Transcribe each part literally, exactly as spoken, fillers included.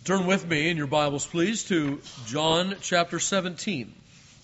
Turn with me in your Bibles, please, to John chapter seventeen.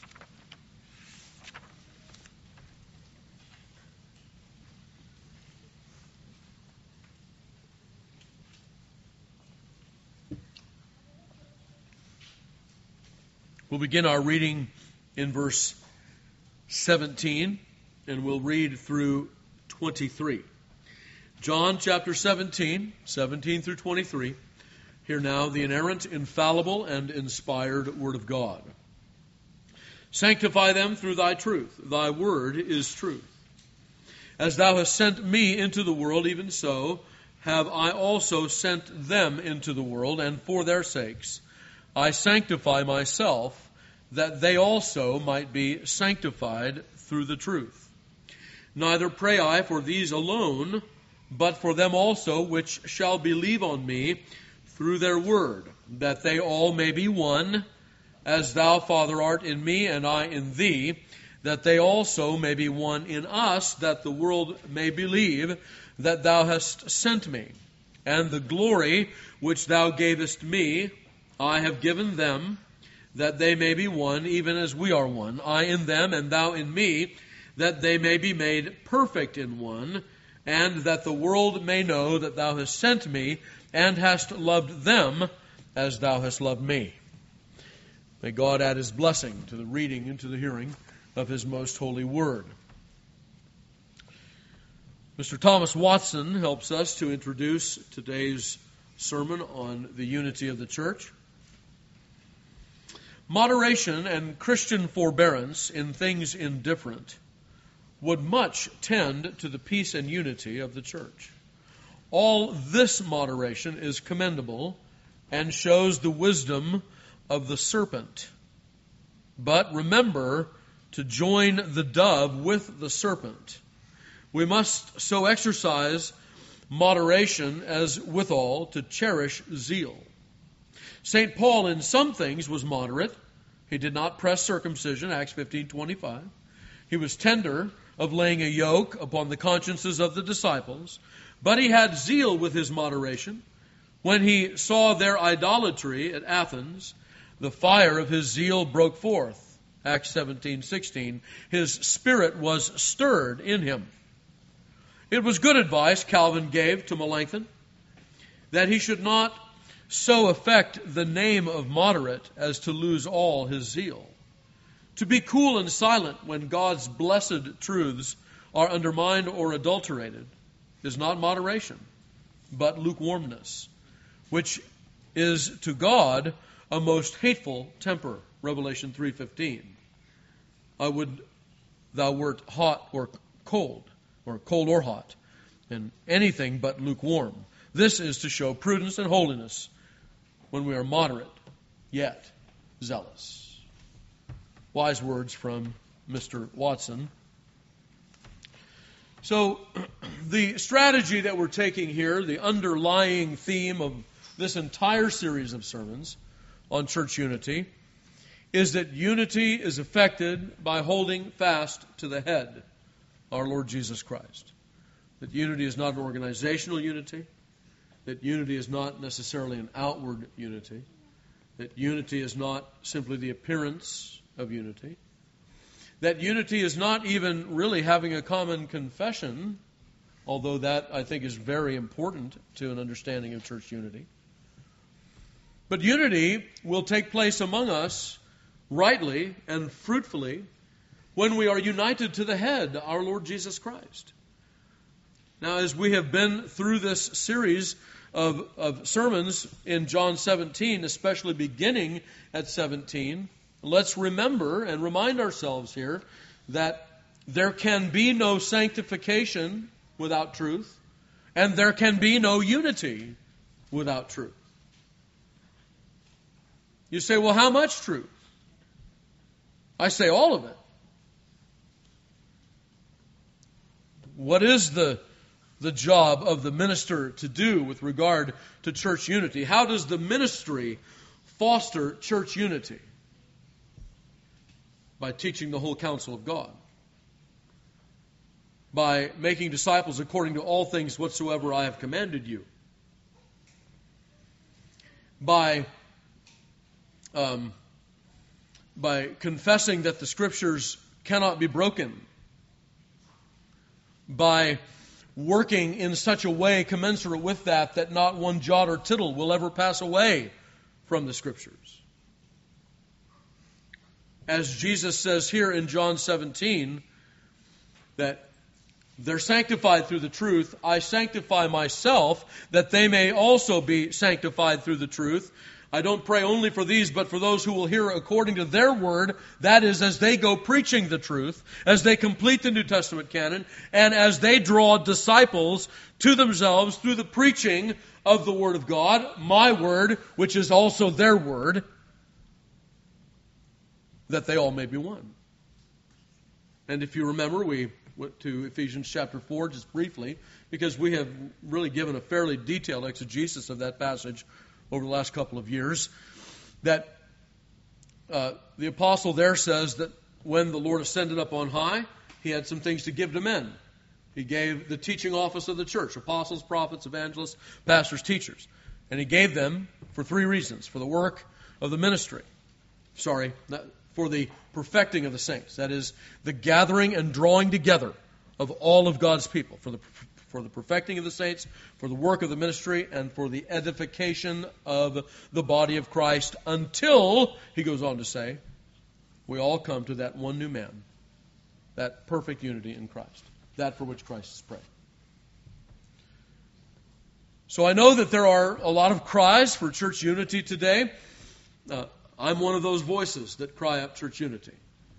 We'll begin our reading in verse seventeen, and we'll read through twenty-three. John chapter seventeen, seventeen through twenty-three. Hear now the inerrant, infallible, and inspired Word of God. Sanctify them through thy truth. Thy word is truth. As thou hast sent me into the world, even so have I also sent them into the world, and for their sakes I sanctify myself, that they also might be sanctified through the truth. Neither pray I for these alone, but for them also which shall believe on me through their word, that they all may be one, as thou, Father, art in me, and I in thee, that they also may be one in us, that the world may believe that thou hast sent me. And the glory which thou gavest me, I have given them, that they may be one, even as we are one, I in them, and thou in me, that they may be made perfect in one, and that the world may know that thou hast sent me, and hast loved them as thou hast loved me. May God add His blessing to the reading and to the hearing of His most holy word. Mister Thomas Watson helps us to introduce today's sermon on the unity of the church. Moderation and Christian forbearance in things indifferent would much tend to the peace and unity of the church. All this moderation is commendable and shows the wisdom of the serpent. But remember to join the dove with the serpent. We must so exercise moderation as withal to cherish zeal. Saint Paul in some things was moderate. He did not press circumcision, Acts fifteen twenty-five. He was tender of laying a yoke upon the consciences of the disciples. But he had zeal with his moderation. When he saw their idolatry at Athens, the fire of his zeal broke forth. Acts seventeen sixteen. His spirit was stirred in him. It was good advice Calvin gave to Melanchthon, that he should not so affect the name of moderate as to lose all his zeal. To be cool and silent when God's blessed truths are undermined or adulterated is not moderation, but lukewarmness, which is to God a most hateful temper. Revelation three fifteen. I would thou wert hot or cold, or cold or hot, and anything but lukewarm. This is to show prudence and holiness when we are moderate, yet zealous. Wise words from Mister Watson. So, the strategy that we're taking here, the underlying theme of this entire series of sermons on church unity, is that unity is effected by holding fast to the head, our Lord Jesus Christ. That unity is not an organizational unity, that unity is not necessarily an outward unity, that unity is not simply the appearance of unity, that unity is not even really having a common confession, although that, I think, is very important to an understanding of church unity. But unity will take place among us rightly and fruitfully when we are united to the head, our Lord Jesus Christ. Now, as we have been through this series of, of sermons in John seventeen, especially beginning at seventeen, let's remember and remind ourselves here that there can be no sanctification without truth, and there can be no unity without truth. You say, well, how much truth? I say all of it. What is the, the job of the minister to do with regard to church unity? How does the ministry foster church unity? By teaching the whole counsel of God. By making disciples according to all things whatsoever I have commanded you. by um, by confessing that the Scriptures cannot be broken, by working in such a way commensurate with that that not one jot or tittle will ever pass away from the Scriptures. As Jesus says here in John seventeen, that they're sanctified through the truth. I sanctify myself, that they may also be sanctified through the truth. I don't pray only for these, but for those who will hear according to their word. That is, as they go preaching the truth, as they complete the New Testament canon, and as they draw disciples to themselves through the preaching of the Word of God, my word, which is also their word, that they all may be one. And if you remember, we went to Ephesians chapter four just briefly, because we have really given a fairly detailed exegesis of that passage over the last couple of years, that uh, the apostle there says that when the Lord ascended up on high, he had some things to give to men. He gave the teaching office of the church, apostles, prophets, evangelists, pastors, teachers. And he gave them for three reasons: for the work of the ministry. Sorry, not, for the perfecting of the saints. That is, the gathering and drawing together of all of God's people. For the for the perfecting of the saints, for the work of the ministry, and for the edification of the body of Christ, until, he goes on to say, we all come to that one new man, that perfect unity in Christ, that for which Christ is praying. So I know that there are a lot of cries for church unity today. Uh, I'm one of those voices that cry up church unity.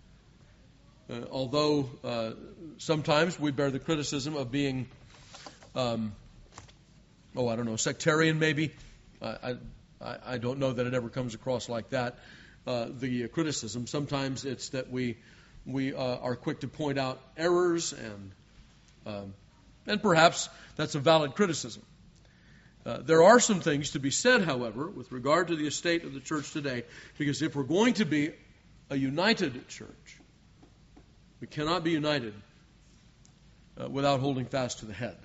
Uh, although uh, sometimes we bear the criticism of being, um, oh, I don't know, sectarian maybe. I, I, I don't know that it ever comes across like that. Uh, the uh, criticism, sometimes it's that we we uh, are quick to point out errors, and um, and perhaps that's a valid criticism. Uh, there are some things to be said, however, with regard to the estate of the church today, because if we're going to be a united church, we cannot be united uh, without holding fast to the head.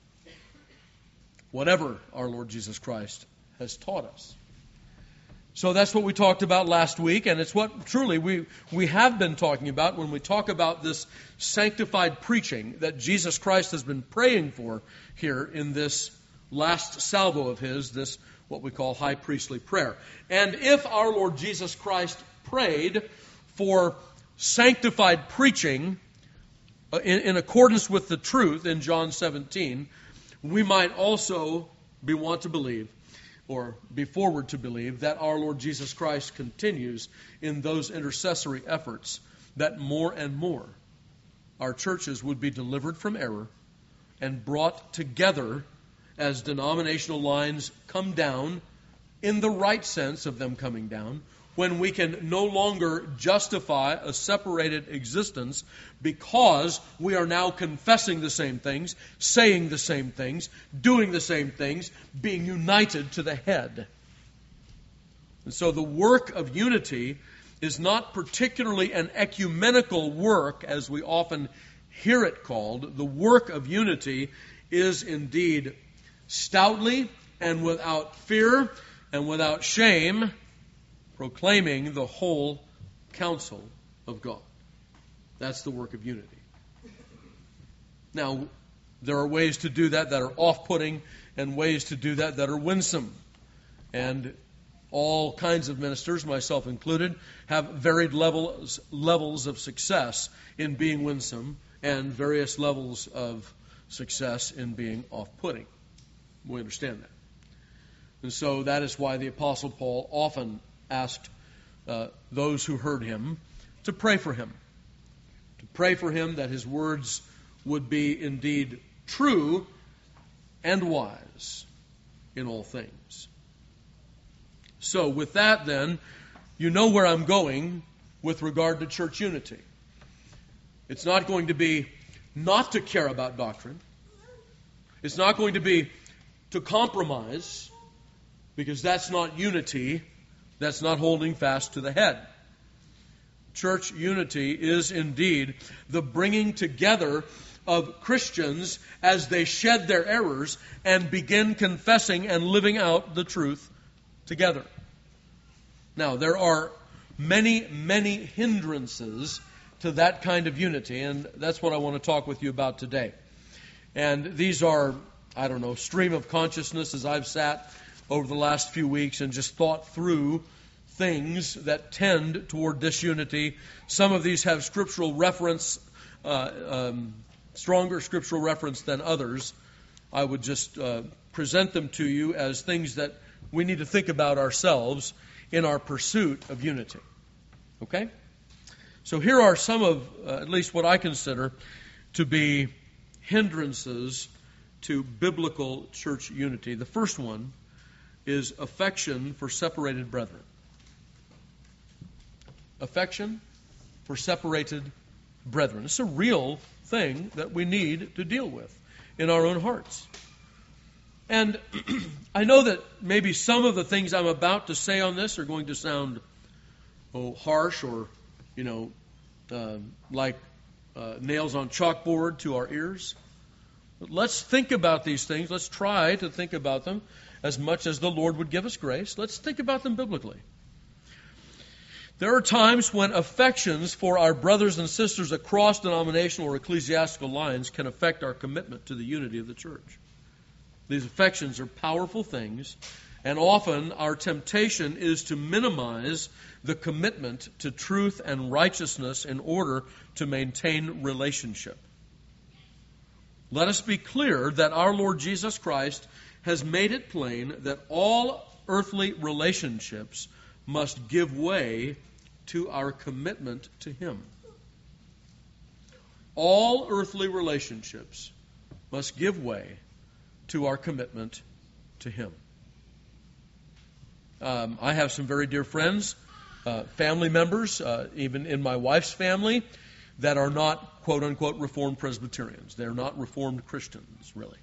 Whatever our Lord Jesus Christ has taught us. So that's what we talked about last week, and it's what truly we, we have been talking about when we talk about this sanctified preaching that Jesus Christ has been praying for here in this last salvo of his, this what we call high priestly prayer. And if our Lord Jesus Christ prayed for sanctified preaching in, in accordance with the truth in John seventeen, we might also be want to believe, or be forward to believe, that our Lord Jesus Christ continues in those intercessory efforts, that more and more our churches would be delivered from error and brought together as denominational lines come down, in the right sense of them coming down, when we can no longer justify a separated existence because we are now confessing the same things, saying the same things, doing the same things, being united to the head. And so the work of unity is not particularly an ecumenical work, as we often hear it called. The work of unity is indeed stoutly and without fear and without shame proclaiming the whole counsel of God. That's the work of unity. Now, there are ways to do that that are off-putting and ways to do that that are winsome. And all kinds of ministers, myself included, have varied levels levels of success in being winsome and various levels of success in being off-putting. We understand that. And so that is why the Apostle Paul often asked uh, those who heard him to pray for him. To pray for him that his words would be indeed true and wise in all things. So with that then, you know where I'm going with regard to church unity. It's not going to be not to care about doctrine. It's not going to be to compromise, because that's not unity. That's not holding fast to the head. Church unity is indeed the bringing together of Christians as they shed their errors and begin confessing and living out the truth together. Now, there are many, many hindrances to that kind of unity, and that's what I want to talk with you about today. And these are, I don't know, stream of consciousness as I've sat over the last few weeks and just thought through things that tend toward disunity. Some of these have scriptural reference, uh, um, stronger scriptural reference than others. I would just uh, present them to you as things that we need to think about ourselves in our pursuit of unity. Okay? So here are some of, uh, at least what I consider to be hindrances to biblical church unity. The first one is affection for separated brethren. Affection for separated brethren. It's a real thing that we need to deal with in our own hearts. And I know that maybe some of the things I'm about to say on this are going to sound oh, harsh or, you know, uh, like uh, nails on chalkboard to our ears. But let's think about these things. Let's try to think about them as much as the Lord would give us grace. Let's think about them biblically. There are times when affections for our brothers and sisters across denominational or ecclesiastical lines can affect our commitment to the unity of the church. These affections are powerful things, and often our temptation is to minimize the commitment to truth and righteousness in order to maintain relationship. Let us be clear that our Lord Jesus Christ has made it plain that all earthly relationships must give way to our commitment to Him. All earthly relationships must give way to our commitment to Him. Um, I have some very dear friends, uh, family members, uh, even in my wife's family, that are not, quote-unquote, Reformed Presbyterians. They're not Reformed Christians, really.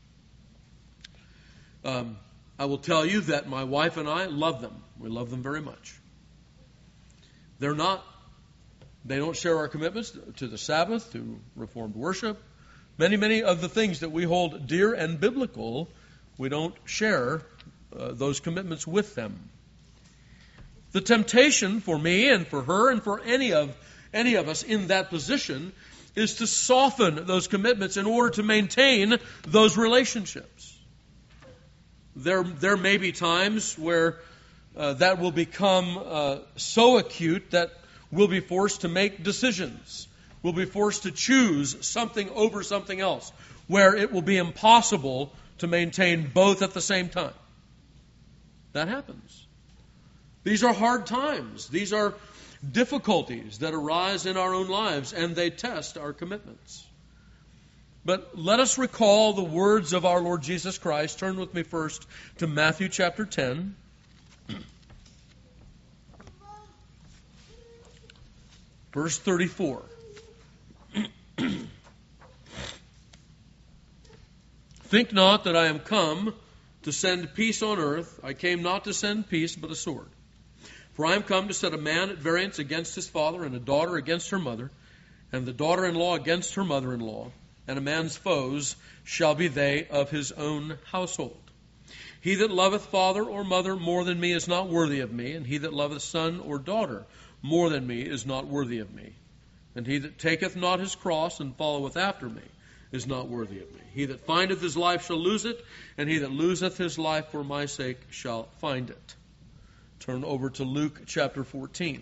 Um, I will tell you that my wife and I love them. We love them very much. They're not, they don't share our commitments to the Sabbath, to Reformed worship. Many, many of the things that we hold dear and biblical, we don't share uh, those commitments with them. The temptation for me and for her and for any of any of us in that position is to soften those commitments in order to maintain those relationships. There, there may be times where uh, that will become uh, so acute that we'll be forced to make decisions. We'll be forced to choose something over something else, where it will be impossible to maintain both at the same time. That happens. These are hard times. These are difficulties that arise in our own lives, and they test our commitments. But let us recall the words of our Lord Jesus Christ. Turn with me first to Matthew chapter ten. Verse thirty-four. Think not that I am come to send peace on earth. I came not to send peace, but a sword. For I am come to set a man at variance against his father, and a daughter against her mother, and the daughter-in-law against her mother-in-law, and a man's foes shall be they of his own household. He that loveth father or mother more than me is not worthy of me, and he that loveth son or daughter more than me is not worthy of me. And he that taketh not his cross and followeth after me is not worthy of me. He that findeth his life shall lose it, and he that loseth his life for my sake shall find it. Turn over to Luke chapter fourteen.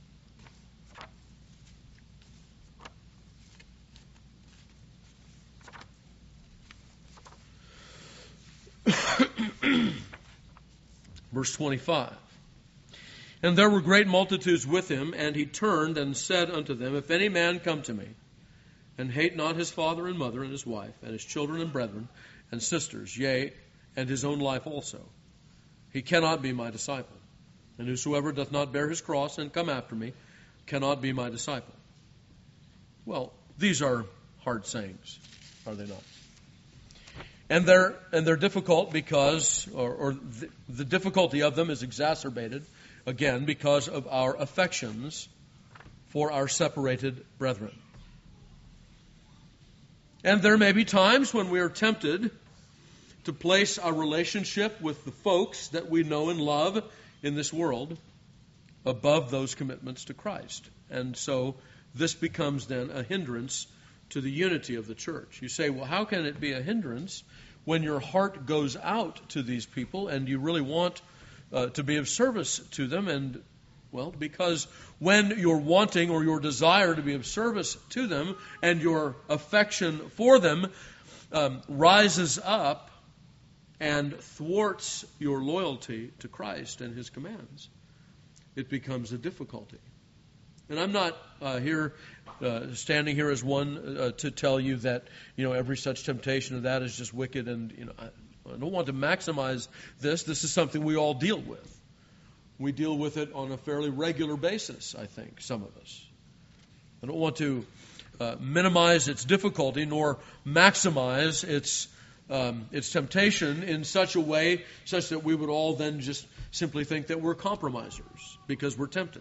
Verse twenty-five. And there were great multitudes with him, and he turned and said unto them, If any man come to me, and hate not his father and mother and his wife, and his children and brethren and sisters, yea, and his own life also, he cannot be my disciple. And whosoever doth not bear his cross and come after me cannot be my disciple. Well, these are hard sayings, are they not? And they're and they're difficult because, or, or the, the difficulty of them is exacerbated, again, because of our affections for our separated brethren. And there may be times when we are tempted to place our relationship with the folks that we know and love in this world above those commitments to Christ. And so this becomes then a hindrance to the unity of the church. You say, well, how can it be a hindrance when your heart goes out to these people and you really want uh, to be of service to them? And, well, because when your wanting or your desire to be of service to them and your affection for them um, rises up and thwarts your loyalty to Christ and His commands, it becomes a difficulty. And I'm not uh, here, uh, standing here as one uh, to tell you that, you know, every such temptation of that is just wicked. And, you know, I, I don't want to maximize this. This is something we all deal with. We deal with it on a fairly regular basis, I think, some of us. I don't want to uh, minimize its difficulty nor maximize its um, its temptation in such a way such that we would all then just simply think that we're compromisers because we're tempted.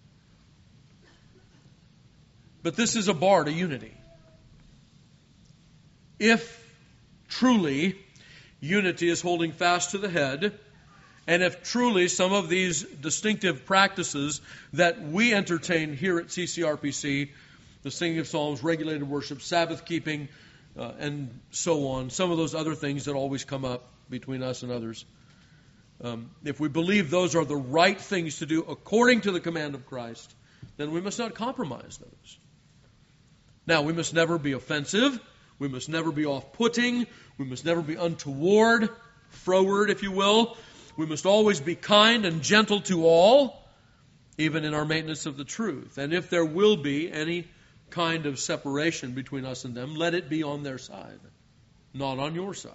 But this is a bar to unity. If truly unity is holding fast to the head, and if truly some of these distinctive practices that we entertain here at C C R P C, the singing of psalms, regulated worship, Sabbath keeping, uh, and so on, some of those other things that always come up between us and others, um, if we believe those are the right things to do according to the command of Christ, then we must not compromise those. Now, we must never be offensive. We must never be off-putting. We must never be untoward, froward, if you will. We must always be kind and gentle to all, even in our maintenance of the truth. And if there will be any kind of separation between us and them, let it be on their side, not on your side.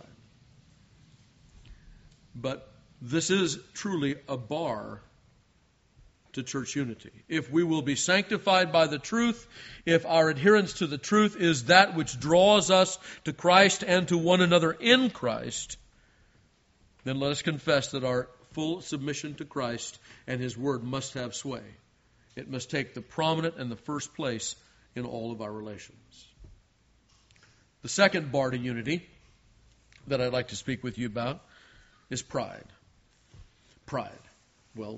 But this is truly a bar to church unity. If we will be sanctified by the truth, if our adherence to the truth is that which draws us to Christ and to one another in Christ, then let us confess that our full submission to Christ and His Word must have sway. It must take the prominent and the first place in all of our relations. The second bar to unity that I'd like to speak with you about is pride. Pride. Well,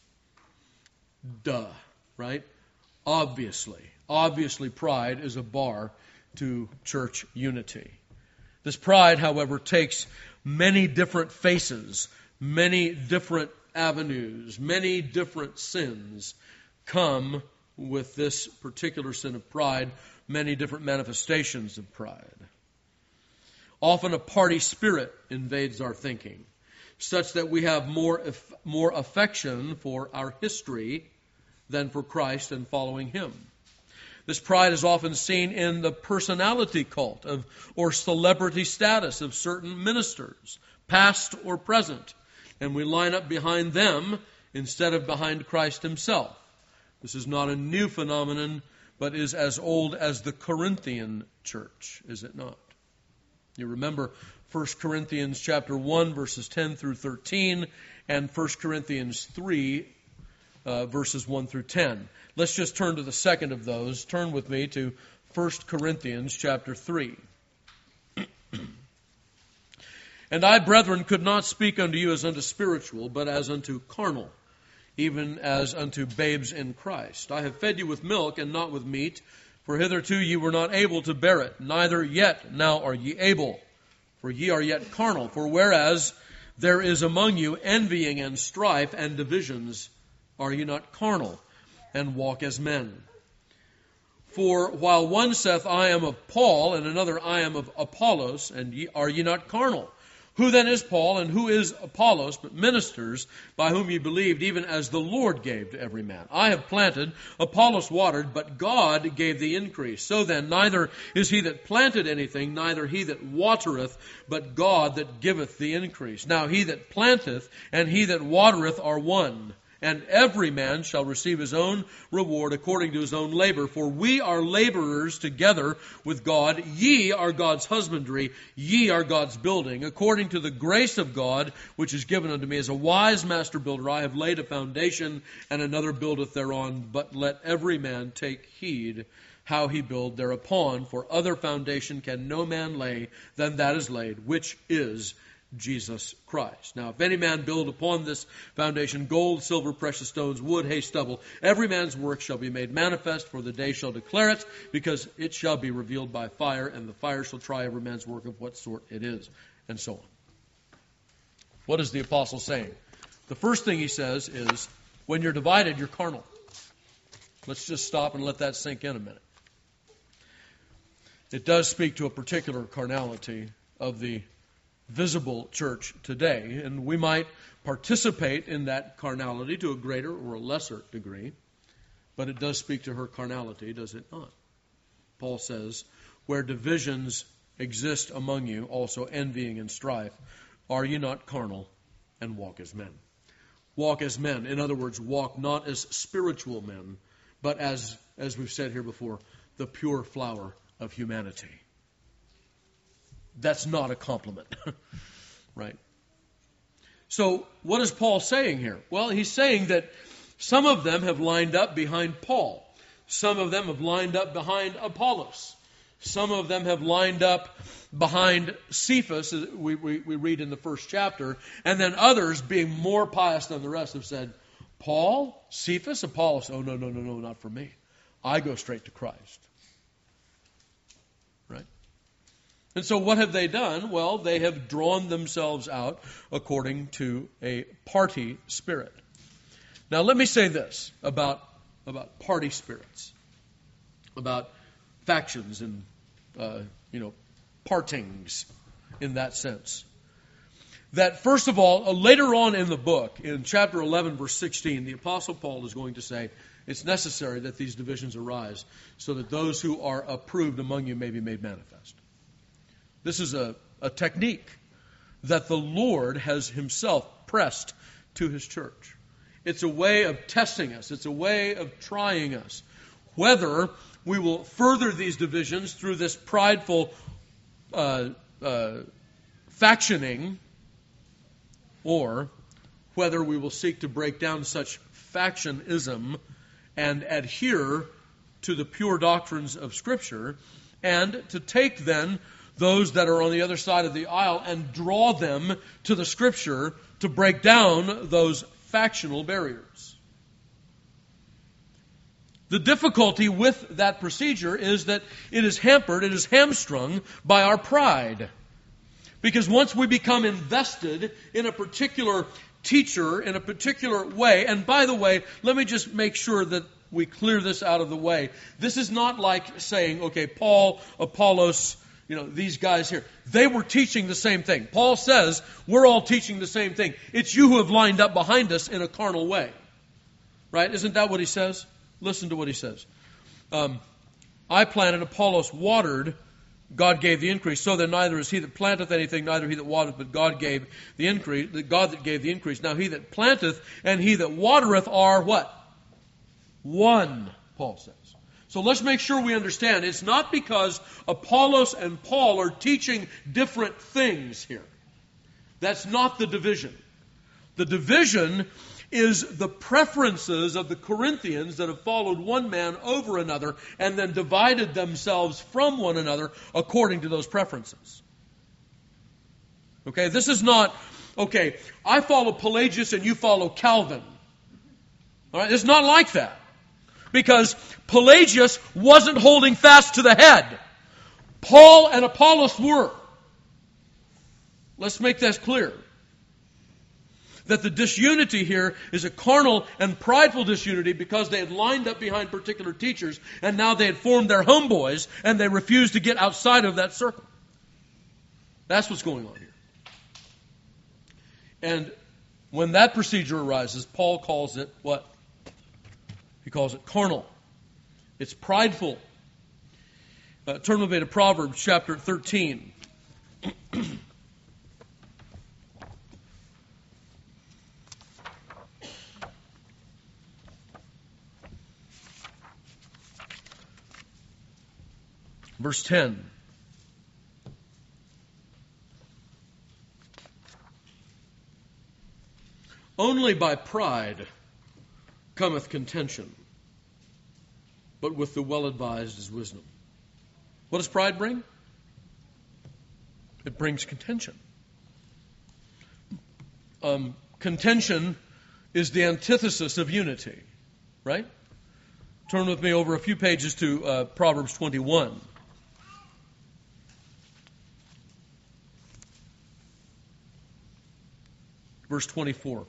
duh, right? Obviously. Obviously, pride is a bar to church unity. This pride, however, takes many different faces, many different avenues, many different sins come with this particular sin of pride, many different manifestations of pride. Often a party spirit invades our thinking, such that we have more, more affection for our history than for Christ and following Him. This pride is often seen in the personality cult of or celebrity status of certain ministers, past or present, and we line up behind them instead of behind Christ Himself. This is not a new phenomenon, but is as old as the Corinthian church, is it not? You remember First Corinthians chapter one, verses ten through thirteen, and First Corinthians three, uh, verses one through ten. Let's just turn to the second of those. Turn with me to First Corinthians chapter three. And I, brethren, could not speak unto you as unto spiritual, but as unto carnal, even as unto babes in Christ. I have fed you with milk and not with meat, for hitherto ye were not able to bear it, neither yet now are ye able. For ye are yet carnal. For whereas there is among you envying and strife and divisions, are ye not carnal, and walk as men? For while one saith, I am of Paul, and another, I am of Apollos, and ye, are ye not carnal? Who then is Paul, and who is Apollos, but ministers by whom ye believed, even as the Lord gave to every man? I have planted, Apollos watered, but God gave the increase. So then, neither is he that planted anything, neither he that watereth, but God that giveth the increase. Now he that planteth and he that watereth are one, and every man shall receive his own reward according to his own labor. For we are laborers together with God. Ye are God's husbandry. Ye are God's building. According to the grace of God, which is given unto me as a wise master builder, I have laid a foundation, and another buildeth thereon. But let every man take heed how he build thereupon. For other foundation can no man lay than that is laid, which is Jesus Christ. Now, if any man build upon this foundation gold, silver, precious stones, wood, hay, stubble, every man's work shall be made manifest, for the day shall declare it, because it shall be revealed by fire, and the fire shall try every man's work of what sort it is, and so on. What is the apostle saying? The first thing he says is, when you're divided, you're carnal. Let's just stop and let that sink in a minute. It does speak to a particular carnality of the visible church today, and we might participate in that carnality to a greater or a lesser degree, but it does speak to her carnality, does it not? Paul says, where divisions exist among you, also envying and strife, are you not carnal and walk as men? Walk as men. In other words, walk not as spiritual men, but as, as we've said here before, the pure flower of humanity. That's not a compliment, right? So what is Paul saying here? Well, he's saying that some of them have lined up behind Paul. Some of them have lined up behind Apollos. Some of them have lined up behind Cephas, as we, we, we read in the first chapter. And then others, being more pious than the rest, have said, Paul, Cephas, Apollos, oh, no, no, no, no, not for me. I go straight to Christ. Right? And so what have they done? Well, they have drawn themselves out according to a party spirit. Now, let me say this about, about party spirits, about factions and, uh, you know, partings in that sense. That, first of all, uh, later on in the book, in chapter eleven, verse sixteen, the Apostle Paul is going to say, it's necessary that these divisions arise so that those who are approved among you may be made manifest. This is a, a technique that the Lord has himself pressed to his church. It's a way of testing us. It's a way of trying us. Whether we will further these divisions through this prideful uh, uh, factioning, or whether we will seek to break down such factionism and adhere to the pure doctrines of Scripture, and to take then those that are on the other side of the aisle and draw them to the Scripture to break down those factional barriers. The difficulty with that procedure is that it is hampered, it is hamstrung by our pride. Because once we become invested in a particular teacher, in a particular way, and by the way, let me just make sure that we clear this out of the way. This is not like saying, okay, Paul, Apollos, you know, these guys here, they were teaching the same thing. Paul says, we're all teaching the same thing. It's you who have lined up behind us in a carnal way. Right? Isn't that what he says? Listen to what he says. Um, I planted, Apollos watered, God gave the increase. So then neither is he that planteth anything, neither he that watereth, but God gave the increase, the God that gave the increase. Now he that planteth and he that watereth are what? One, Paul says. So let's make sure we understand. It's not because Apollos and Paul are teaching different things here. That's not the division. The division is the preferences of the Corinthians that have followed one man over another and then divided themselves from one another according to those preferences. Okay, this is not, okay, I follow Pelagius and you follow Calvin. All right, it's not like that. Because Pelagius wasn't holding fast to the head. Paul and Apollos were. Let's make that clear. That the disunity here is a carnal and prideful disunity because they had lined up behind particular teachers and now they had formed their homeboys and they refused to get outside of that circle. That's what's going on here. And when that procedure arises, Paul calls it what? He calls it carnal. It's prideful. Uh, turn with me to Proverbs chapter thirteen. Verse ten. Only by pride cometh contention, but with the well-advised is wisdom. What does pride bring? It brings contention. um, contention is the antithesis of unity, right? Turn with me over a few pages to uh, Proverbs twenty-one. Verse twenty-four.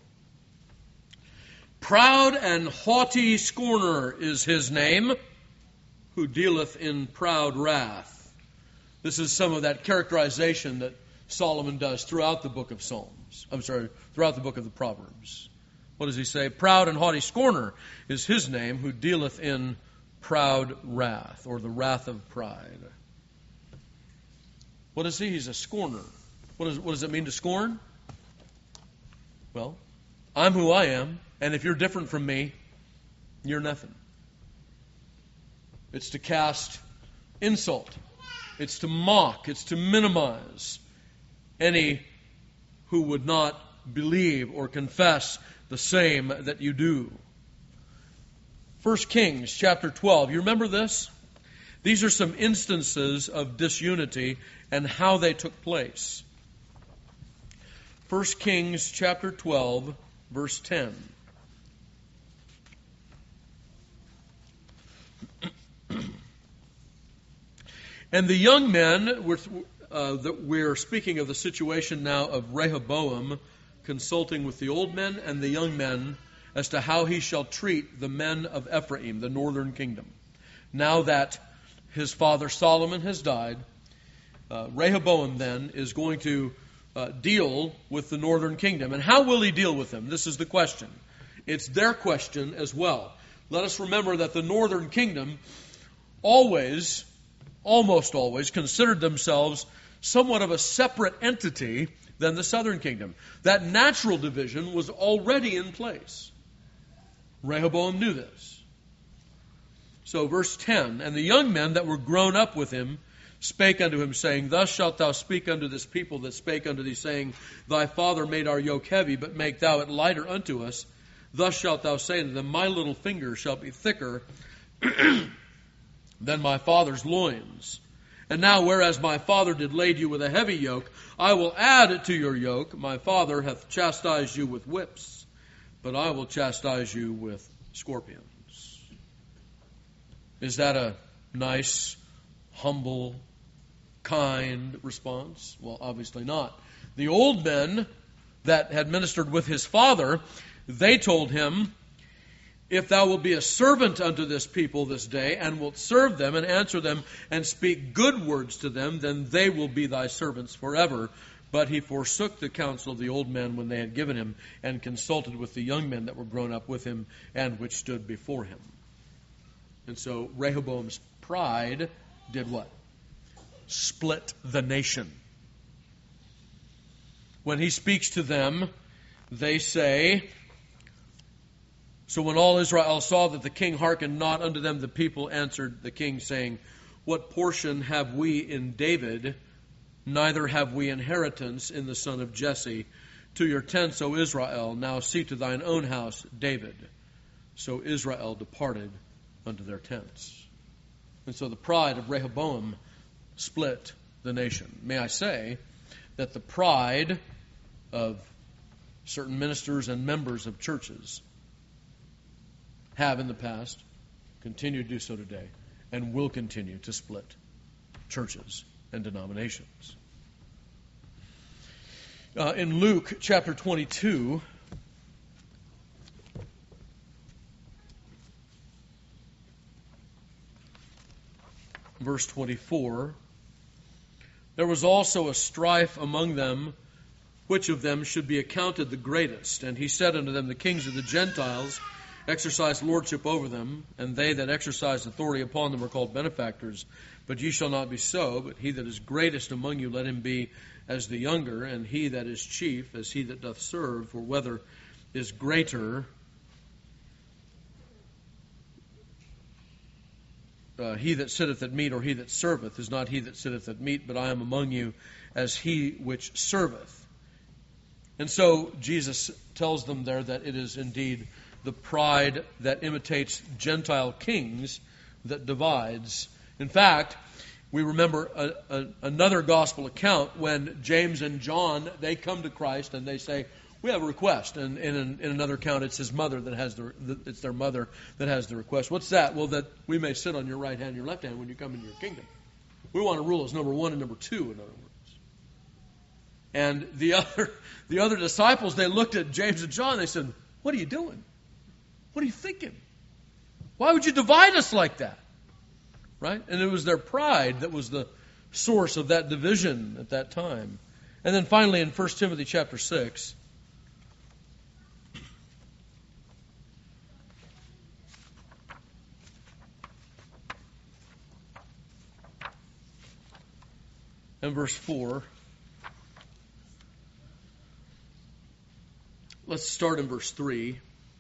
Proud and haughty scorner is his name, who dealeth in proud wrath. This is some of that characterization that Solomon does throughout the book of Psalms. I'm sorry, throughout the book of the Proverbs. What does he say? Proud and haughty scorner is his name, who dealeth in proud wrath, or the wrath of pride. What is he? He's a scorner. What, is, what does it mean to scorn? Well, I'm who I am, and if you're different from me, you're nothing. It's to cast insult. It's to mock. It's to minimize any who would not believe or confess the same that you do. First Kings chapter twelve. You remember this? These are some instances of disunity and how they took place. First Kings chapter twelve, verse ten. And the young men, we're, uh, that we're speaking of the situation now of Rehoboam consulting with the old men and the young men as to how he shall treat the men of Ephraim, the northern kingdom. Now that his father Solomon has died, uh, Rehoboam then is going to uh, deal with the northern kingdom. And how will he deal with them? This is the question. It's their question as well. Let us remember that the northern kingdom always, almost always, considered themselves somewhat of a separate entity than the southern kingdom. That natural division was already in place. Rehoboam knew this. So verse ten, and the young men that were grown up with him spake unto him, saying, Thus shalt thou speak unto this people that spake unto thee, saying, Thy father made our yoke heavy, but make thou it lighter unto us. Thus shalt thou say unto them, My little finger shall be thicker than my father's loins. And now, whereas my father did lade you with a heavy yoke, I will add to your yoke. My father hath chastised you with whips, but I will chastise you with scorpions. Is that a nice, humble, kind response? Well, obviously not. The old men that had ministered with his father, they told him, If thou wilt be a servant unto this people this day, and wilt serve them, and answer them, and speak good words to them, then they will be thy servants forever. But he forsook the counsel of the old men when they had given him, and consulted with the young men that were grown up with him, and which stood before him. And so Rehoboam's pride did what? Split the nation. When he speaks to them, they say, So when all Israel saw that the king hearkened not unto them, the people answered the king, saying, What portion have we in David? Neither have we inheritance in the son of Jesse. To your tents, O Israel, now see to thine own house, David. So Israel departed unto their tents. And so the pride of Rehoboam split the nation. May I say that the pride of certain ministers and members of churches have in the past, continue to do so today, and will continue to split churches and denominations. Uh, in Luke chapter twenty-two, verse twenty-four, there was also a strife among them, which of them should be accounted the greatest. And he said unto them, The kings of the Gentiles exercise lordship over them, and they that exercise authority upon them are called benefactors. But ye shall not be so, but he that is greatest among you, let him be as the younger, and he that is chief as he that doth serve. For whether is greater, uh, he that sitteth at meat or he that serveth, is not he that sitteth at meat, but I am among you as he which serveth. And so Jesus tells them there that it is indeed the pride that imitates Gentile kings that divides. In fact, we remember a, a, another gospel account when James and John, they come to Christ and they say, we have a request, and, and in, in another account, it's his mother that has the, it's their mother that has the request. What's that? Well, that we may sit on your right hand and your left hand when you come into your kingdom. We want to rule as number one and number two, in other words. And the other, the other disciples, they looked at James and John, they said, what are you doing? What are you thinking? Why would you divide us like that? Right? And it was their pride that was the source of that division at that time. And then finally in First Timothy chapter six, and verse four, let's start in verse three.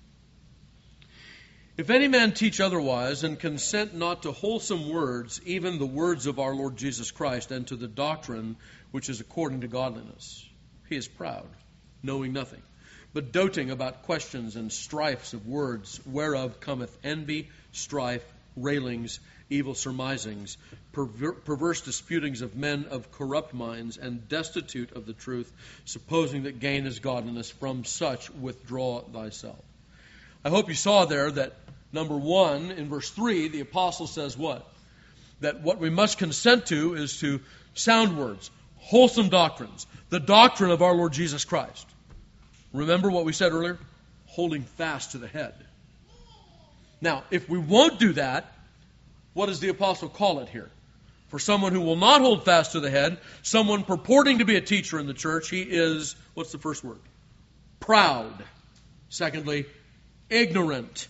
If any man teach otherwise, and consent not to wholesome words, even the words of our Lord Jesus Christ, and to the doctrine which is according to godliness, he is proud, knowing nothing, but doting about questions and strifes of words, whereof cometh envy, strife, railings, evil surmisings, perver- perverse disputings of men of corrupt minds, and destitute of the truth, supposing that gain is godliness. From such withdraw thyself. I hope you saw there that, number one, in verse three, the apostle says what? That what we must consent to is to sound words, wholesome doctrines, the doctrine of our Lord Jesus Christ. Remember what we said earlier? Holding fast to the head. Now, if we won't do that, what does the apostle call it here? For someone who will not hold fast to the head, someone purporting to be a teacher in the church, he is, what's the first word? Proud. Secondly, ignorant.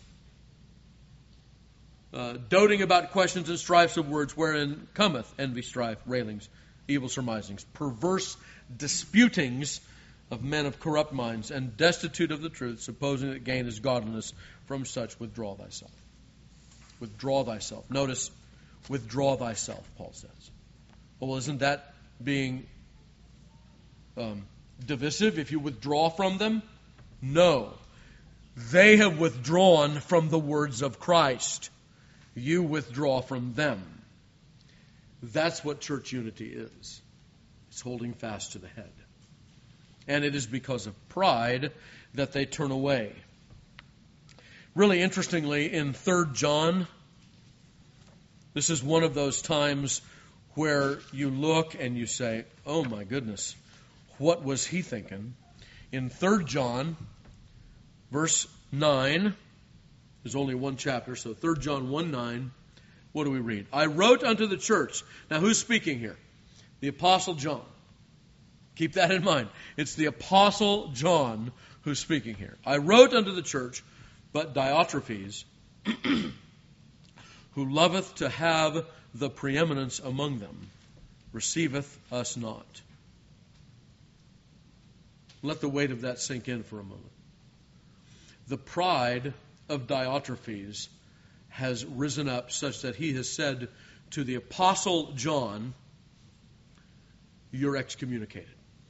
Uh, doting about questions and strifes of words, wherein cometh envy, strife, railings, evil surmisings, perverse disputings of men of corrupt minds, and destitute of the truth, supposing that gain is godliness. From such withdraw thyself. Withdraw thyself. Notice, withdraw thyself, Paul says. Well, isn't that being um, divisive if you withdraw from them? No. They have withdrawn from the words of Christ. You withdraw from them. That's what church unity is. It's holding fast to the head. And it is because of pride that they turn away. Really interestingly, in Third John, this is one of those times where you look and you say, oh my goodness, what was he thinking? In Third John, verse nine, there's only one chapter, so Third John one nine, what do we read? I wrote unto the church. Now who's speaking here? The Apostle John. Keep that in mind. It's the Apostle John who's speaking here. I wrote unto the church, but Diotrephes, who loveth to have the preeminence among them, receiveth us not. Let the weight of that sink in for a moment. The pride of Diotrephes has risen up such that he has said to the Apostle John, you're excommunicated.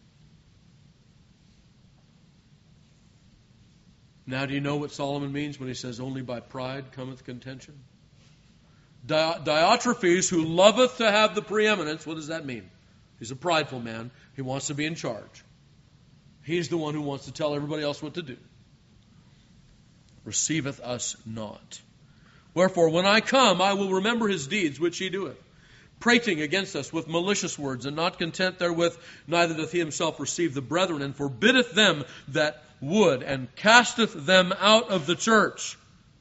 Now, do you know what Solomon means when he says, only by pride cometh contention? Di- Diotrephes, who loveth to have the preeminence, what does that mean? He's a prideful man. He wants to be in charge. He's the one who wants to tell everybody else what to do. Receiveth us not. Wherefore, when I come, I will remember his deeds which he doeth, prating against us with malicious words, and not content therewith, neither doth he himself receive the brethren, and forbiddeth them that would, and casteth them out of the church.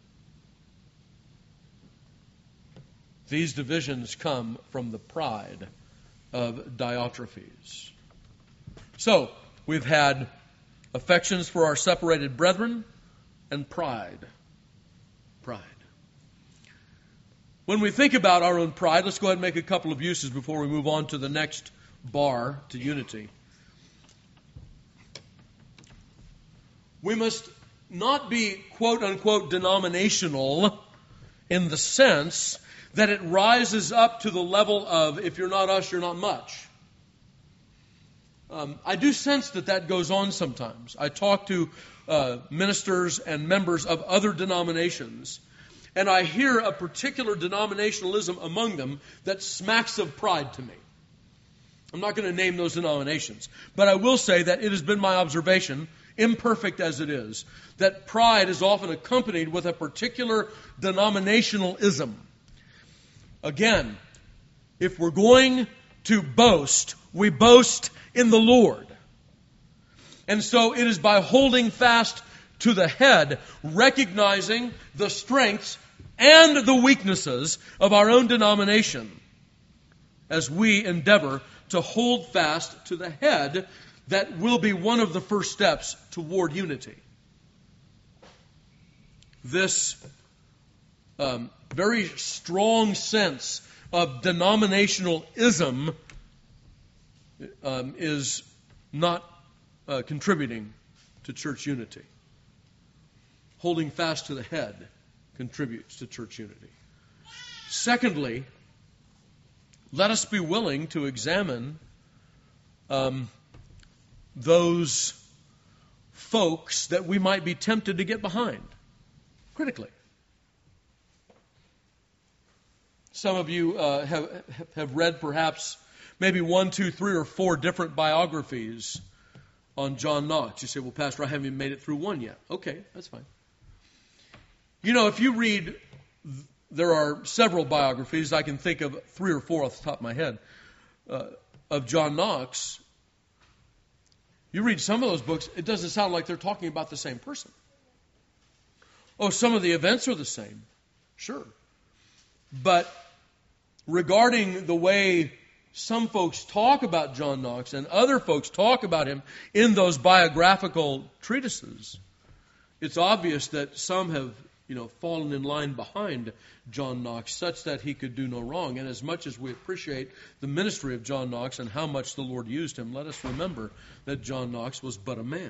These divisions come from the pride of Diotrephes. So, we've had affections for our separated brethren and pride. Pride. When we think about our own pride, let's go ahead and make a couple of uses before we move on to the next bar, to unity. We must not be, quote unquote, denominational in the sense that it rises up to the level of, if you're not us, you're not much. Um, I do sense that that goes on sometimes. I talk to uh, ministers and members of other denominations, and I hear a particular denominationalism among them that smacks of pride to me. I'm not going to name those denominations. But I will say that it has been my observation, imperfect as it is, that pride is often accompanied with a particular denominationalism. Again, if we're going to boast, we boast in the Lord. And so it is by holding fast to the head, recognizing the strengths and the weaknesses of our own denomination, as we endeavor to hold fast to the head, that will be one of the first steps toward unity. This um, very strong sense of denominationalism um, is not uh, contributing to church unity. Holding fast to the head contributes to church unity. Secondly, let us be willing to examine um, those folks that we might be tempted to get behind critically. Some of you uh, have have read perhaps maybe one, two, three, or four different biographies on John Knox. You say, well, Pastor, I haven't even made it through one yet. Okay, that's fine. You know, if you read, there are several biographies, I can think of three or four off the top of my head, uh, of John Knox. You read some of those books, it doesn't sound like they're talking about the same person. Oh, some of the events are the same. Sure. But regarding the way some folks talk about John Knox and other folks talk about him in those biographical treatises, it's obvious that some have, you know, fallen in line behind John Knox such that he could do no wrong. And as much as we appreciate the ministry of John Knox and how much the Lord used him, let us remember that John Knox was but a man.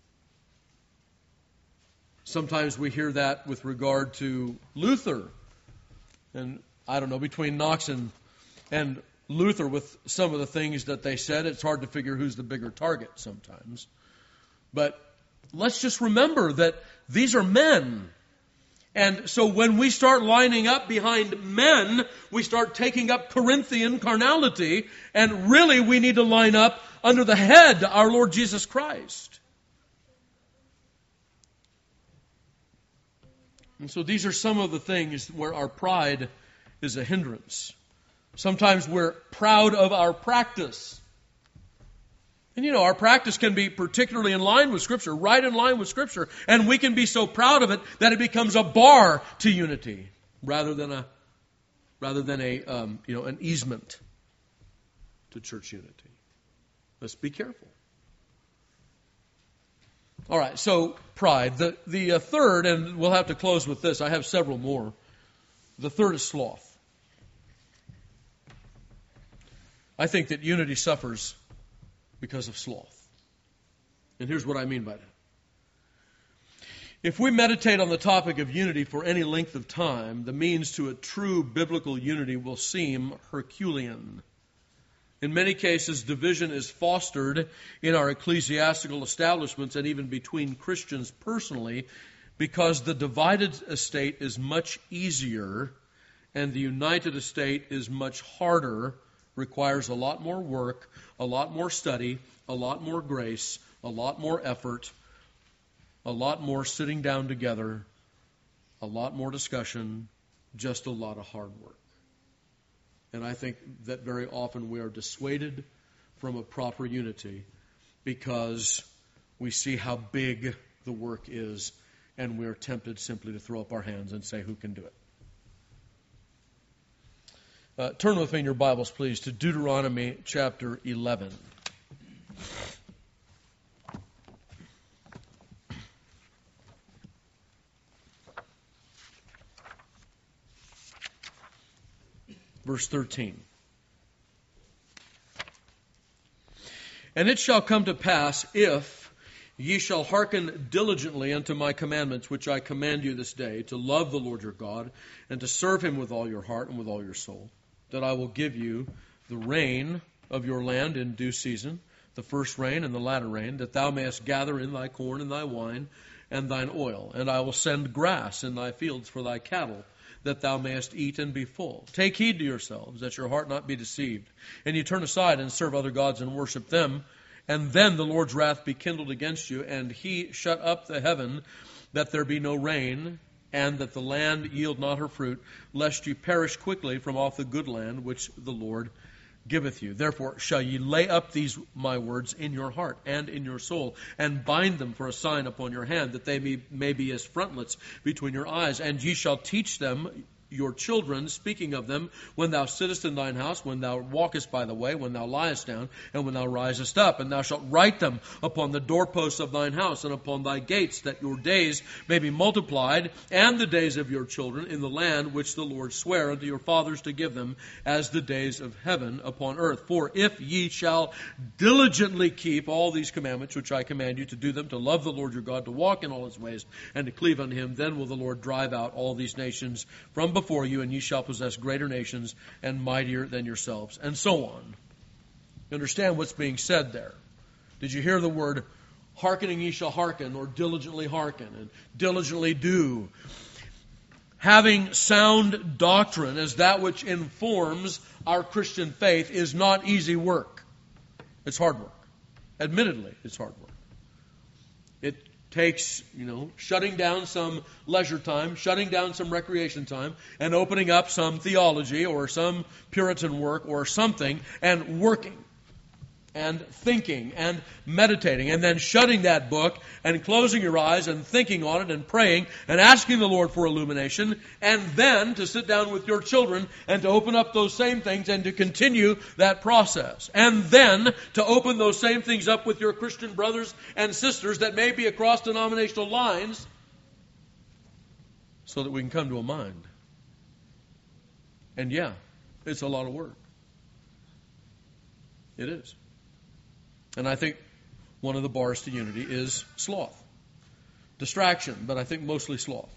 Sometimes we hear that with regard to Luther. And I don't know, between Knox and, and Luther, with some of the things that they said, it's hard to figure who's the bigger target sometimes. But let's just remember that these are men. And so when we start lining up behind men, we start taking up Corinthian carnality, and really we need to line up under the head, our Lord Jesus Christ. And so these are some of the things where our pride is a hindrance. Sometimes we're proud of our practice. And you know, our practice can be particularly in line with Scripture, right in line with Scripture, and we can be so proud of it that it becomes a bar to unity rather than a rather than a um, you know an easement to church unity. Let's be careful. All right, so pride. The the uh, third, and we'll have to close with this. I have several more. The third is sloth. I think that unity suffers because of sloth. And here's what I mean by that. If we meditate on the topic of unity for any length of time, the means to a true biblical unity will seem Herculean. In many cases, division is fostered in our ecclesiastical establishments and even between Christians personally because the divided estate is much easier and the united estate is much harder, requires a lot more work, a lot more study, a lot more grace, a lot more effort, a lot more sitting down together, a lot more discussion, just a lot of hard work. And I think that very often we are dissuaded from a proper unity because we see how big the work is and we are tempted simply to throw up our hands and say, who can do it? Uh, turn with me in your Bibles, please, to Deuteronomy chapter eleven. Verse thirteen. And it shall come to pass, if ye shall hearken diligently unto my commandments, which I command you this day, to love the Lord your God, and to serve him with all your heart and with all your soul, that I will give you the rain of your land in due season, the first rain and the latter rain, that thou mayest gather in thy corn and thy wine and thine oil. And I will send grass in thy fields for thy cattle, that thou mayest eat and be full. Take heed to yourselves, that your heart not be deceived. And you turn aside and serve other gods and worship them, and then the Lord's wrath be kindled against you, and he shut up the heaven, that there be no rain, and that the land yield not her fruit, lest you perish quickly from off the good land which the Lord giveth you. Therefore shall ye lay up these my words in your heart and in your soul, and bind them for a sign upon your hand, that they may, may be as frontlets between your eyes. And ye shall teach them your children, speaking of them, when thou sittest in thine house, when thou walkest by the way, when thou liest down, and when thou risest up. And thou shalt write them upon the doorposts of thine house, and upon thy gates, that your days may be multiplied, and the days of your children in the land which the Lord sware unto your fathers to give them, as the days of heaven upon earth. For if ye shall diligently keep all these commandments which I command you, to do them, to love the Lord your God, to walk in all his ways, and to cleave unto him, then will the Lord drive out all these nations from before you, and ye shall possess greater nations and mightier than yourselves, and so on. You understand what's being said there? Did you hear the word hearkening ye shall hearken, or diligently hearken, and diligently do? Having sound doctrine as that which informs our Christian faith is not easy work. It's hard work. Admittedly, it's hard work. It takes, you know, shutting down some leisure time, shutting down some recreation time, and opening up some theology or some Puritan work or something, and working and thinking and meditating, and then shutting that book and closing your eyes and thinking on it and praying and asking the Lord for illumination, and then to sit down with your children and to open up those same things and to continue that process. And then to open those same things up with your Christian brothers and sisters that may be across denominational lines, so that we can come to a mind. And yeah, it's a lot of work. It is. And I think one of the bars to unity is sloth. Distraction, but I think mostly sloth.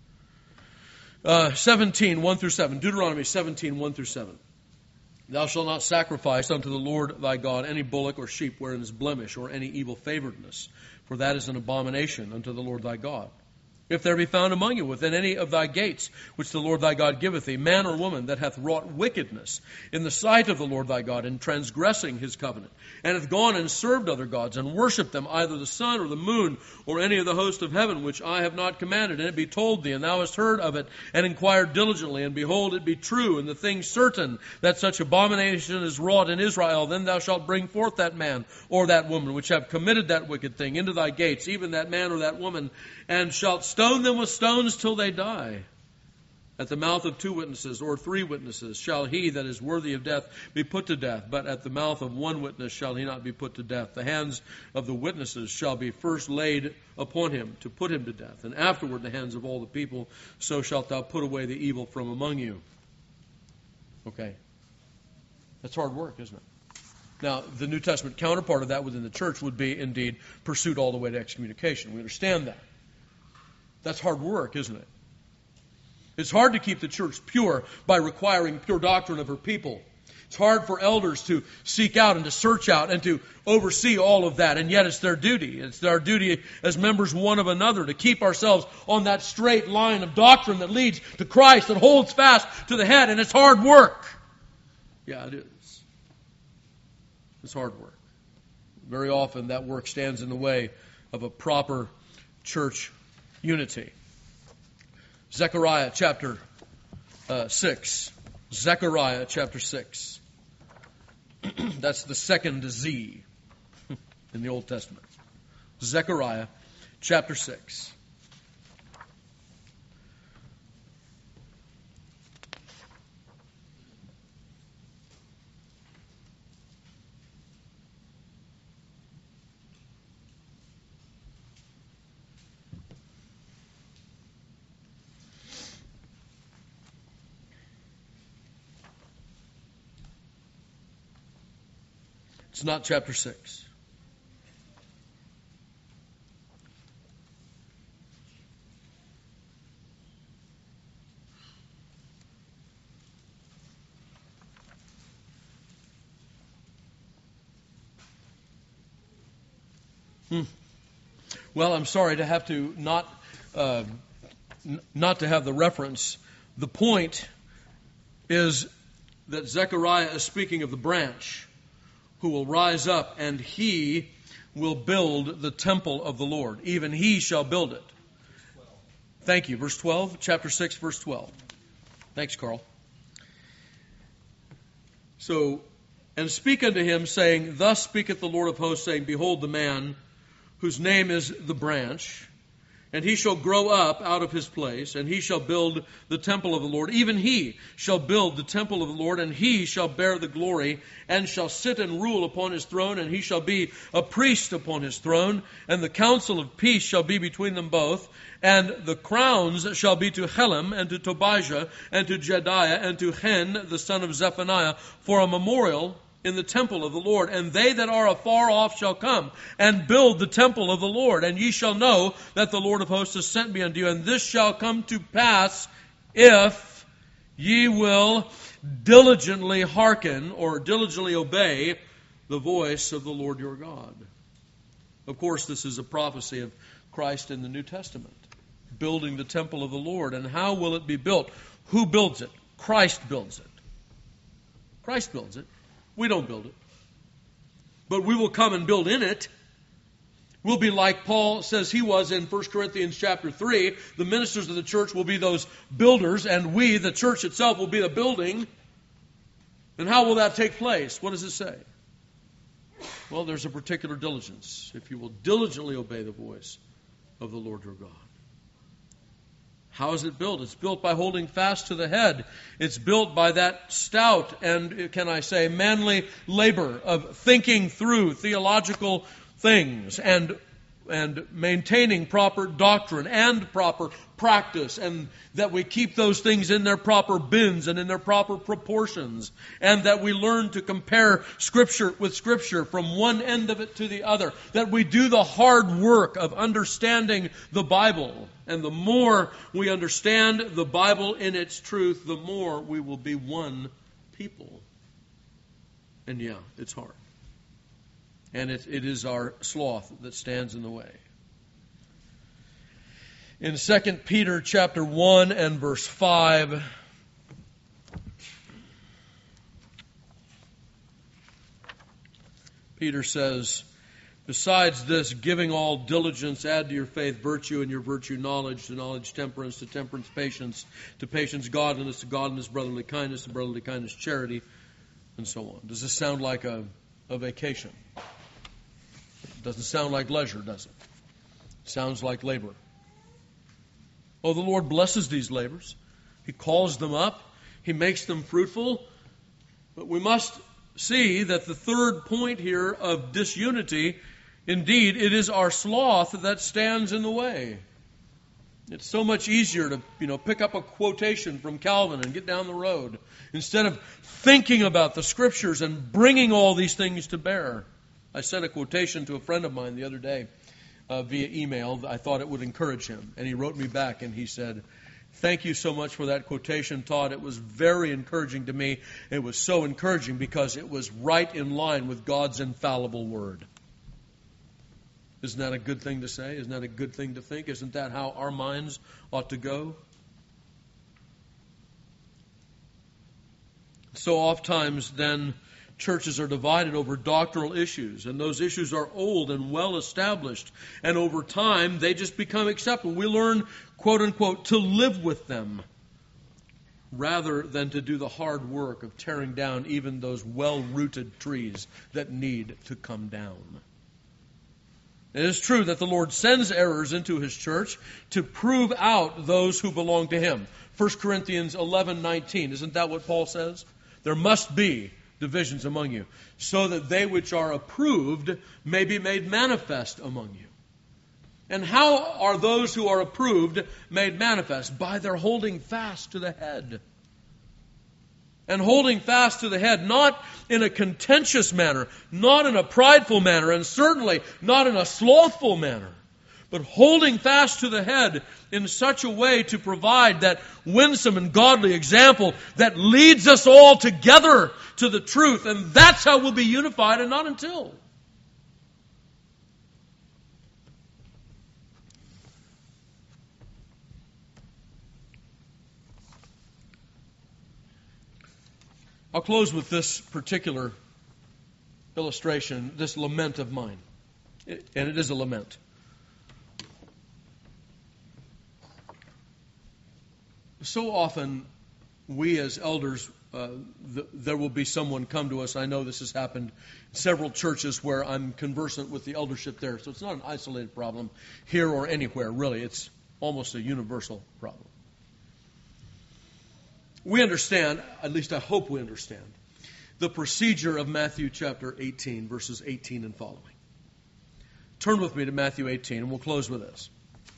Uh, seventeen, one through seven. Deuteronomy seventeen, one through seven. Thou shalt not sacrifice unto the Lord thy God any bullock or sheep wherein is blemish, or any evil favoredness, for that is an abomination unto the Lord thy God. If there be found among you within any of thy gates, which the Lord thy God giveth thee, man or woman that hath wrought wickedness in the sight of the Lord thy God, in transgressing his covenant, and hath gone and served other gods, and worshipped them, either the sun or the moon, or any of the host of heaven, which I have not commanded, and it be told thee, and thou hast heard of it, and inquired diligently, and behold, it be true, and the thing certain, that such abomination is wrought in Israel, then thou shalt bring forth that man or that woman, which have committed that wicked thing, into thy gates, even that man or that woman, and shalt stone them with stones till they die. At the mouth of two witnesses or three witnesses shall he that is worthy of death be put to death, but at the mouth of one witness shall he not be put to death. The hands of the witnesses shall be first laid upon him to put him to death, and afterward the hands of all the people. So shalt thou put away the evil from among you. Okay. That's hard work, isn't it? Now, the New Testament counterpart of that within the church would be, indeed, pursuit all the way to excommunication. We understand that. That's hard work, isn't it? It's hard to keep the church pure by requiring pure doctrine of her people. It's hard for elders to seek out and to search out and to oversee all of that, and yet it's their duty. It's our duty as members one of another to keep ourselves on that straight line of doctrine that leads to Christ, that holds fast to the head, and it's hard work. Yeah, it is. It's hard work. Very often that work stands in the way of a proper church unity. Zechariah chapter uh, six. Zechariah chapter six. That's the second Z in the Old Testament. Zechariah chapter six. It's not chapter six. Hmm. Well, I'm sorry to have to not uh, n- not to have the reference The point is that Zechariah is speaking of the branch who will rise up, and he will build the temple of the Lord. Even he shall build it. Thank you. Verse twelve, chapter six, verse twelve. Thanks, Carl. So, and speak unto him, saying, Thus speaketh the Lord of hosts, saying, Behold the man whose name is the branch, and he shall grow up out of his place, and he shall build the temple of the Lord. Even he shall build the temple of the Lord, and he shall bear the glory, and shall sit and rule upon his throne, and he shall be a priest upon his throne, and the counsel of peace shall be between them both, and the crowns shall be to Helem, and to Tobijah, and to Jediah, and to Hen, the son of Zephaniah, for a memorial in the temple of the Lord. And they that are afar off shall come and build the temple of the Lord. And ye shall know that the Lord of hosts has sent me unto you. And this shall come to pass if ye will diligently hearken or diligently obey the voice of the Lord your God. Of course, this is a prophecy of Christ in the New Testament, building the temple of the Lord. And how will it be built? Who builds it? Christ builds it. Christ builds it. We don't build it. But we will come and build in it. We'll be like Paul says he was in First Corinthians chapter three. The ministers of the church will be those builders, and we, the church itself, will be the building. And how will that take place? What does it say? Well, there's a particular diligence. If you will diligently obey the voice of the Lord your God. How is it built? It's built by holding fast to the head. It's built by that stout and, can I say, manly labor of thinking through theological things and and maintaining proper doctrine and proper practice, and that we keep those things in their proper bins and in their proper proportions, and that we learn to compare Scripture with Scripture from one end of it to the other, that we do the hard work of understanding the Bible. And the more we understand the Bible in its truth, the more we will be one people. And yeah, it's hard. And it, it is our sloth that stands in the way. In Second Peter chapter one and verse five, Peter says, Besides this, giving all diligence, add to your faith virtue, and your virtue knowledge, to knowledge temperance, to temperance patience, to patience godliness, to godliness brotherly kindness, to brotherly kindness charity, and so on. Does this sound like a, a vacation? It doesn't sound like leisure, does it? It sounds like labor. Oh, the Lord blesses these labors. He calls them up. He makes them fruitful. But we must see that the third point here of disunity, indeed, it is our sloth that stands in the way. It's so much easier to, you know, pick up a quotation from Calvin and get down the road instead of thinking about the Scriptures and bringing all these things to bear. I sent a quotation to a friend of mine the other day uh, via email. I thought it would encourage him. And he wrote me back and he said, Thank you so much for that quotation, Todd. It was very encouraging to me. It was so encouraging because it was right in line with God's infallible word. Isn't that a good thing to say? Isn't that a good thing to think? Isn't that how our minds ought to go? So oftentimes then churches are divided over doctrinal issues, and those issues are old and well established, and over time they just become acceptable. We learn, quote unquote, to live with them rather than to do the hard work of tearing down even those well-rooted trees that need to come down. It is true that the Lord sends errors into His church to prove out those who belong to Him. First Corinthians eleven nineteen, isn't that what Paul says? There must be divisions among you, so that they which are approved may be made manifest among you. And how are those who are approved made manifest? By their holding fast to the head. And holding fast to the head, not in a contentious manner, not in a prideful manner, and certainly not in a slothful manner, but holding fast to the head in such a way to provide that winsome and godly example that leads us all together to the truth. And that's how we'll be unified, and not until. I'll close with this particular illustration, this lament of mine. And it is a lament. So often, we as elders, uh, th- there will be someone come to us. I know this has happened in several churches where I'm conversant with the eldership there. So it's not an isolated problem here or anywhere, really. It's almost a universal problem. We understand, at least I hope we understand, the procedure of Matthew chapter eighteen, verses eighteen and following. Turn with me to Matthew eighteen, and we'll close with this.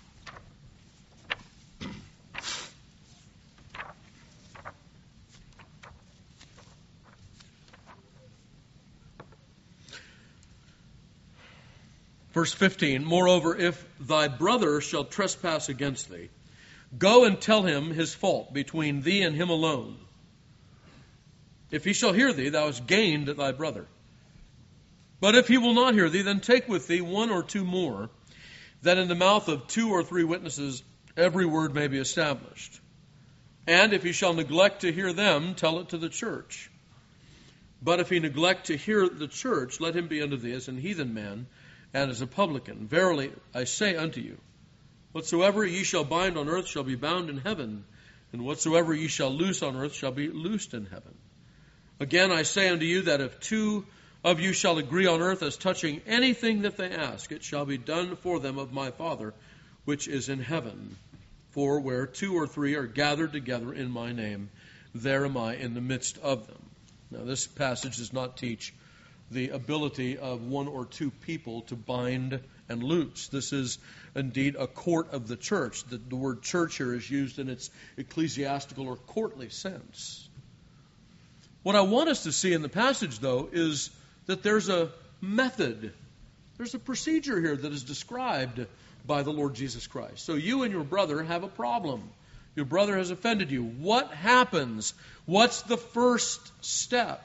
Verse fifteen, moreover, if thy brother shall trespass against thee, go and tell him his fault between thee and him alone. If he shall hear thee, thou hast gained thy brother. But if he will not hear thee, then take with thee one or two more, that in the mouth of two or three witnesses every word may be established. And if he shall neglect to hear them, tell it to the church. But if he neglect to hear the church, let him be unto thee as an heathen man, and as a publican. Verily, I say unto you, whatsoever ye shall bind on earth shall be bound in heaven, and whatsoever ye shall loose on earth shall be loosed in heaven. Again, I say unto you that if two of you shall agree on earth as touching anything that they ask, it shall be done for them of my Father which is in heaven. For where two or three are gathered together in my name, there am I in the midst of them. Now, this passage does not teach the ability of one or two people to bind and loose. This is indeed a court of the church. The, the word church here is used in its ecclesiastical or courtly sense. What I want us to see in the passage, though, is that there's a method. There's a procedure here that is described by the Lord Jesus Christ. So you and your brother have a problem. Your brother has offended you. What happens? What's the first step?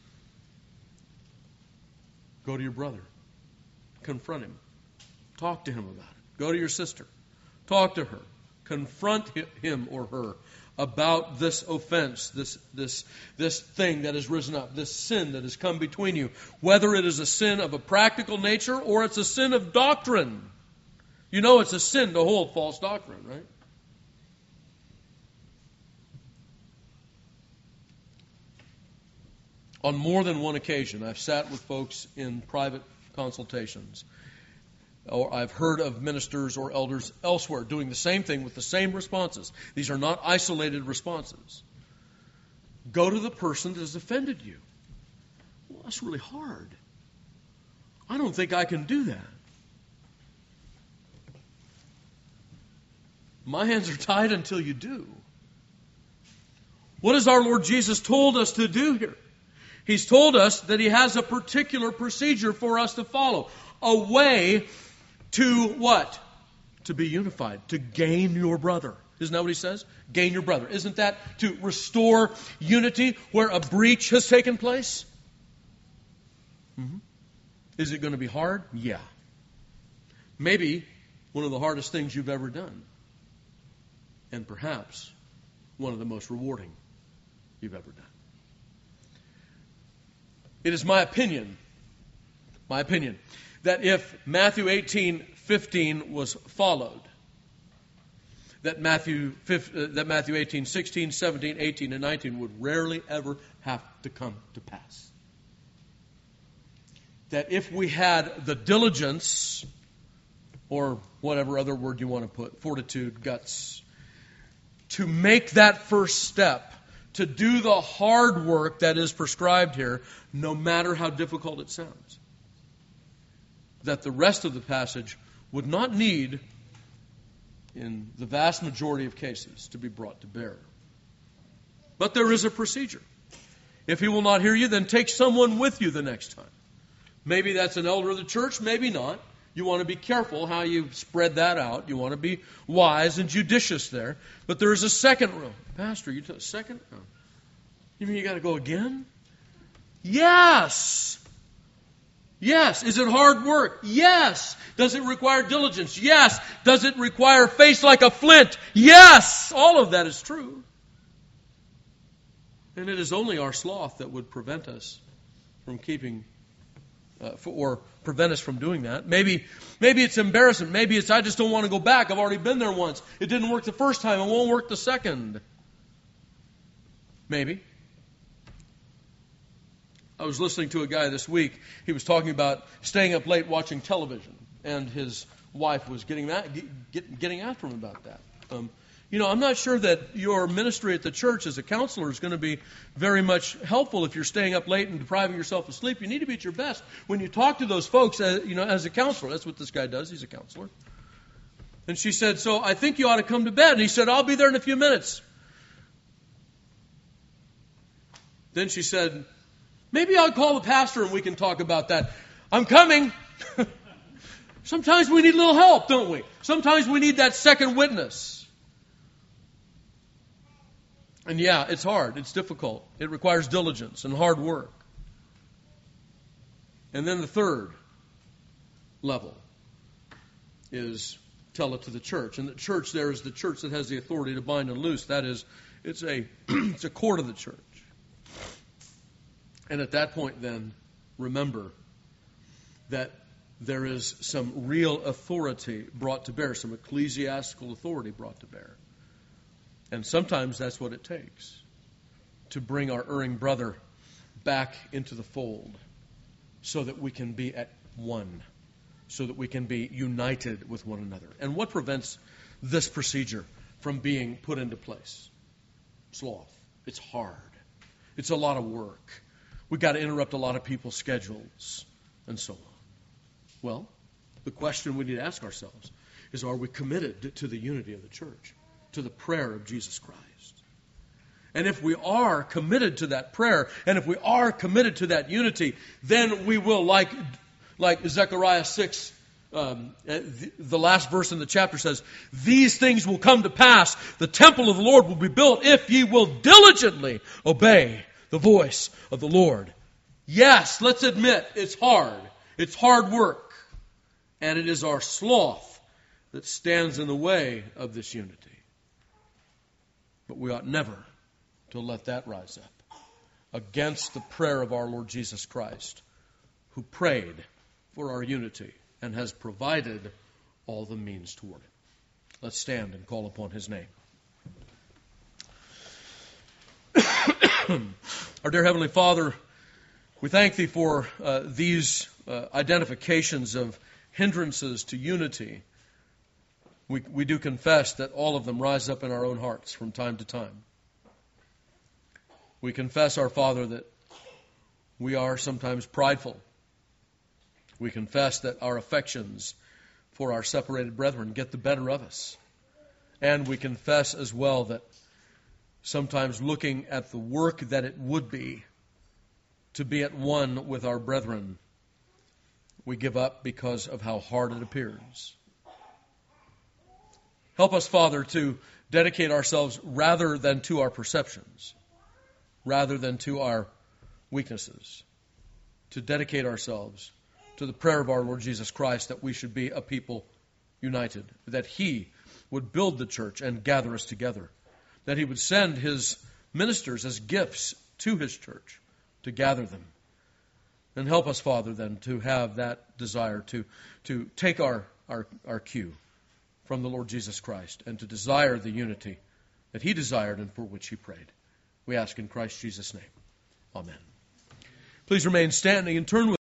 Go to your brother. Confront him. Talk to him about it. Go to your sister. Talk to her. Confront him or her about this offense, this this this thing that has risen up, this sin that has come between you, whether it is a sin of a practical nature or it's a sin of doctrine. You know it's a sin to hold false doctrine, right? On more than one occasion, I've sat with folks in private consultations, or I've heard of ministers or elders elsewhere doing the same thing with the same responses. These are not isolated responses. Go to the person that has offended you. Well, that's really hard. I don't think I can do that. My hands are tied until you do. What has our Lord Jesus told us to do here? He's told us that He has a particular procedure for us to follow. A way to what? To be unified. To gain your brother. Isn't that what He says? Gain your brother. Isn't that to restore unity where a breach has taken place? Mm-hmm. Is it going to be hard? Yeah. Maybe one of the hardest things you've ever done. And perhaps one of the most rewarding you've ever done. It is my opinion, my opinion, that if Matthew eighteen fifteen was followed, that Matthew that Matthew eighteen sixteen, seventeen, eighteen, and nineteen would rarely ever have to come to pass. That if we had the diligence, or whatever other word you want to put, fortitude, guts, to make that first step, to do the hard work that is prescribed here, no matter how difficult it sounds, that the rest of the passage would not need, in the vast majority of cases, to be brought to bear. But there is a procedure. If he will not hear you, then take someone with you the next time. Maybe that's an elder of the church, maybe not. You want to be careful how you spread that out. You want to be wise and judicious there. But there is a second rule. Pastor, you took a second? Oh. You mean you got to go again? Yes. Yes. Is it hard work? Yes. Does it require diligence? Yes. Does it require face like a flint? Yes. All of that is true. And it is only our sloth that would prevent us from keeping, uh, for, or prevent us from doing that. Maybe, maybe it's embarrassment. Maybe it's, I just don't want to go back. I've already been there once. It didn't work the first time. It won't work the second. Maybe. I was listening to a guy this week. He was talking about staying up late watching television, and his wife was getting that, get, getting after him about that. Um, you know, I'm not sure that your ministry at the church as a counselor is going to be very much helpful if you're staying up late and depriving yourself of sleep. You need to be at your best when you talk to those folks. Uh, you know, as a counselor, that's what this guy does. He's a counselor. And she said, "So I think you ought to come to bed." And he said, "I'll be there in a few minutes." Then she said, "Maybe I'll call the pastor and we can talk about that." "I'm coming." Sometimes we need a little help, don't we? Sometimes we need that second witness. And yeah, it's hard. It's difficult. It requires diligence and hard work. And then the third level is tell it to the church. And the church there is the church that has the authority to bind and loose. That is, it's a it's a core of the church. And at that point, then, remember that there is some real authority brought to bear, some ecclesiastical authority brought to bear. And sometimes that's what it takes to bring our erring brother back into the fold so that we can be at one, so that we can be united with one another. And what prevents this procedure from being put into place? Sloth. It's hard. It's a lot of work. We've got to interrupt a lot of people's schedules and so on. Well, the question we need to ask ourselves is, are we committed to the unity of the church, to the prayer of Jesus Christ? And if we are committed to that prayer, and if we are committed to that unity, then we will, like, like Zechariah six, um, the, the last verse in the chapter says, "These things will come to pass. The temple of the Lord will be built if ye will diligently obey the voice of the Lord." Yes, let's admit it's hard. It's hard work. And it is our sloth that stands in the way of this unity. But we ought never to let that rise up against the prayer of our Lord Jesus Christ, who prayed for our unity and has provided all the means toward it. Let's stand and call upon His name. Our dear Heavenly Father, we thank Thee for uh, these uh, identifications of hindrances to unity. We, we do confess that all of them rise up in our own hearts from time to time. We confess, our Father, that we are sometimes prideful. We confess that our affections for our separated brethren get the better of us. And we confess as well that sometimes looking at the work that it would be to be at one with our brethren, we give up because of how hard it appears. Help us, Father, to dedicate ourselves rather than to our perceptions, rather than to our weaknesses, to dedicate ourselves to the prayer of our Lord Jesus Christ that we should be a people united, that He would build the church and gather us together, that He would send His ministers as gifts to His church to gather them. And help us, Father, then, to have that desire to, to take our, our, our cue from the Lord Jesus Christ and to desire the unity that He desired and for which He prayed. We ask in Christ Jesus' name. Amen. Please remain standing and turn with